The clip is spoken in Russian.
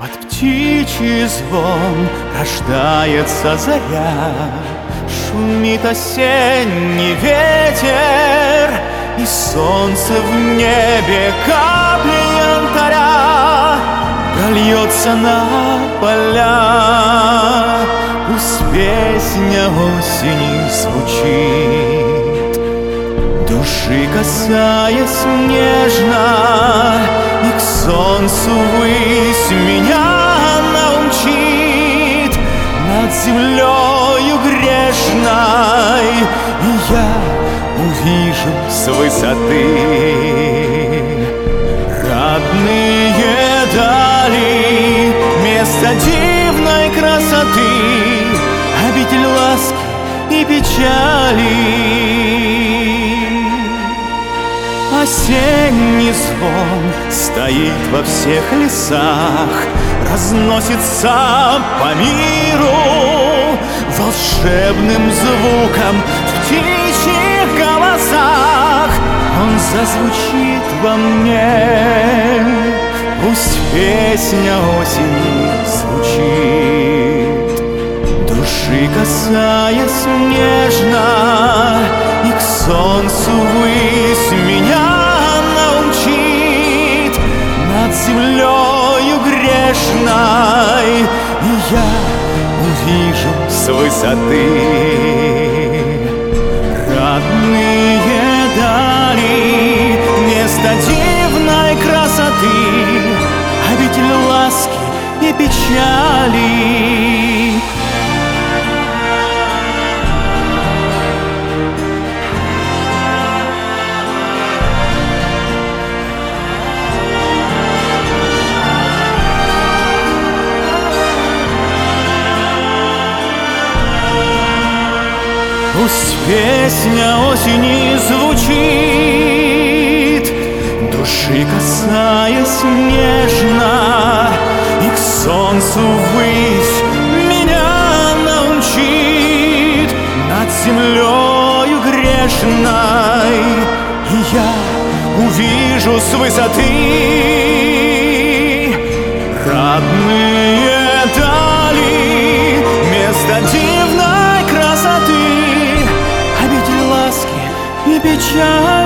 Под птичий звон рождается заря, шумит осенний ветер, и солнце в небе капли янтаря прольется на поля. Пусть песня осени звучит, души касаясь нежно, и к солнцу ввысь меня научит над землею грешной, и я увижу с высоты родные дали, место дивной красоты, обитель ласки и печали. Осенний звон стоит во всех лесах, разносится по миру волшебным звуком в птичьих голосах. Он зазвучит во мне, пусть песня осени звучит, души касаясь нежно, и к солнцу ввысь меня научит над землею грешной, и я увижу с высоты родные дали, место дивной красоты, обитель ласки и печали. Пусть песня осени звучит, души касаясь нежно, и к солнцу ввысь меня научит над землею грешной, и я увижу с высоты родные дали, место дивной красоты, обитель ласки и печали.